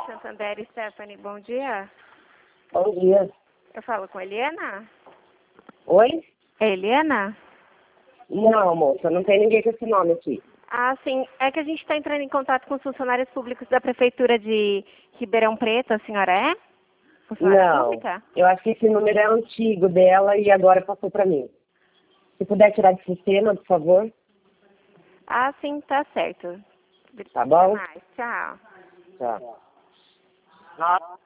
Santander, Stephanie, bom dia. Bom dia. Eu falo com a Eliana? Oi? É Eliana? Não, moça, não tem ninguém com esse nome aqui. Ah, sim. É que a gente está entrando em contato com os funcionários públicos da Prefeitura de Ribeirão Preto. A senhora é? Funcionária Não, pública? eu acho que esse número é antigo dela e agora passou para mim. Se puder tirar do sistema, por favor. Ah, sim, tá certo. Tá bom? Até mais. Tchau. Tá.